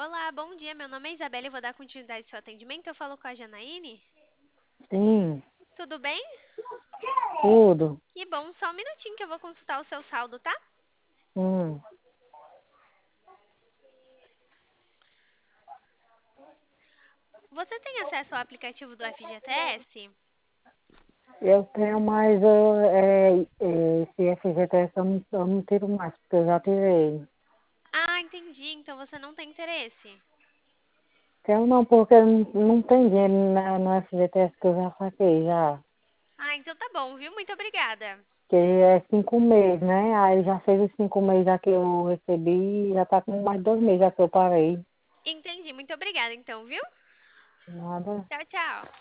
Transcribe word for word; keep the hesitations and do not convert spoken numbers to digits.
Olá, bom dia. Meu nome é Isabela e vou dar continuidade ao seu atendimento. Eu falo com a Janaíne. Sim, Tudo bem? tudo. Que bom. Só um minutinho que eu vou consultar o seu saldo, tá? Hum. Você tem acesso ao aplicativo do F G T S? Eu tenho mais é, é, esse F G T S eu não, eu não tiro mais, porque eu já tirei. Ah, entendi. Então você não tem interesse. Tenho não, porque não, não tem dinheiro na, no F G T S que eu já saquei já. Ah, então tá bom, viu? Muito obrigada. Que é cinco meses, né? Aí já fez os cinco meses já que eu recebi, já tá com mais dois meses já que eu parei. Entendi. Muito obrigada, então, viu? Nada. Tchau, tchau.